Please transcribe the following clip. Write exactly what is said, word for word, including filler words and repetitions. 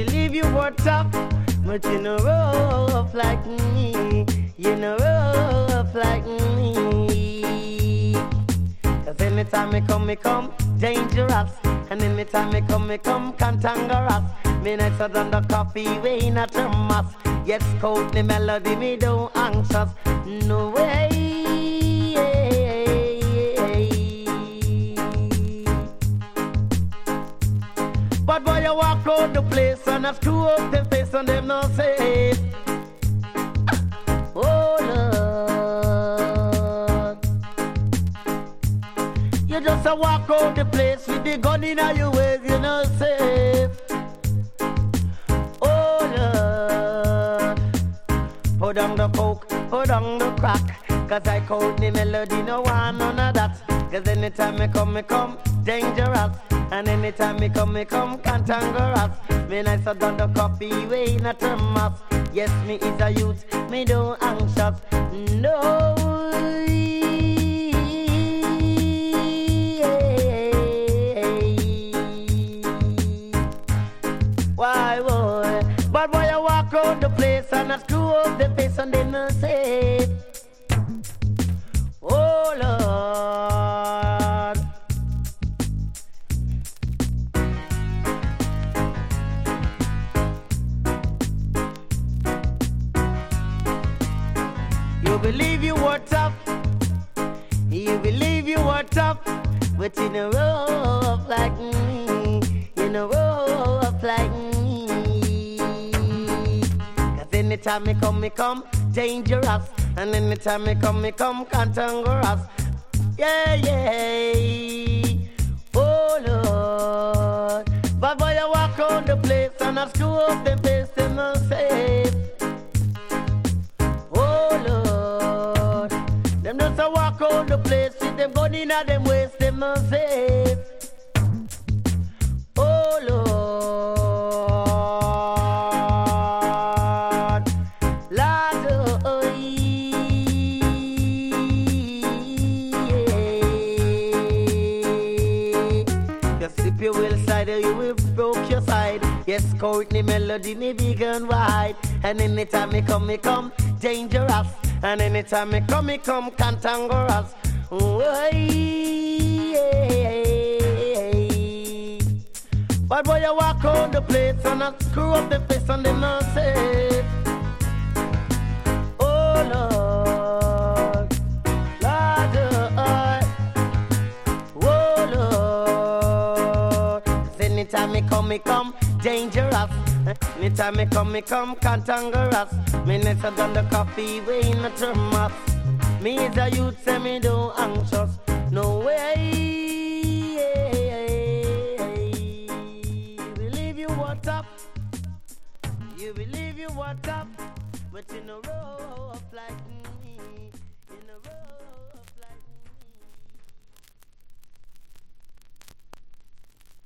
believe you were tough, but you know rough like me. You know rough like me. Cause anytime me come, me come dangerous. And anytime me come, me come cantankerous. Me nicer than the coffee way not a thermos. Yes, Courtney Melody, me don't anxious. No way. But boy, you walk out the place and I screw up the face and them not safe. Oh Lord, you just a walk out the place with the gun in your waist, you not safe. Oh Lord, put down the coke, put down the crack. Cause I called the Melody, no one, none of that. Cause anytime me come, me come dangerous. And anytime me come, me come cantankerous. Me nicer than the coffee way in a thermos. Yes, me is a youth, me don't anxious. No. Why boy? But boy, I walk out the place and I screw up the face and then I say, oh Lord. You believe you were tough, you believe you were tough, but you know rough like me, you know rough like me. Cause anytime me come, me come dangerous, and anytime me come, me come cantankerous. Yeah, yeah, oh Lord. But boy, I walk on the place and I screw up the face and I say, oh Lord. Them just a walk on the place with them gun in a them waist, them not safe. Oh Lord. Lord, oh, yeah. You slip your will side or you will broke your side. Yes, Courtney Melody, me big and wide. And anytime me come, me come dangerous. And anytime me come, me come cantankerous. Oh, yeah. But boy, you walk on the place and I screw up the face and then I say, oh Lord, Lord, oh Lord. Cause anytime me come, me come dangerous. Anytime me come, me come cantankerous. Me nicer than the coffee way in a thermos. Me is a youth, say me don't anxious. No way. You believe you were tough, you believe you were tough, but you know rough like me.